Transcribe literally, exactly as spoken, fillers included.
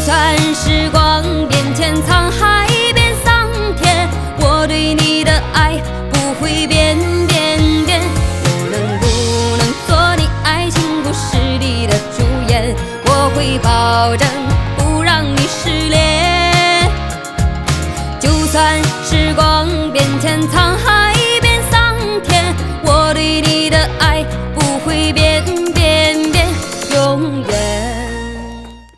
算时光变迁，沧海变桑田，我对你的爱不会变变变。我能不能做你爱情故事里的主演？我会保证不让你失恋。就算时光变迁，沧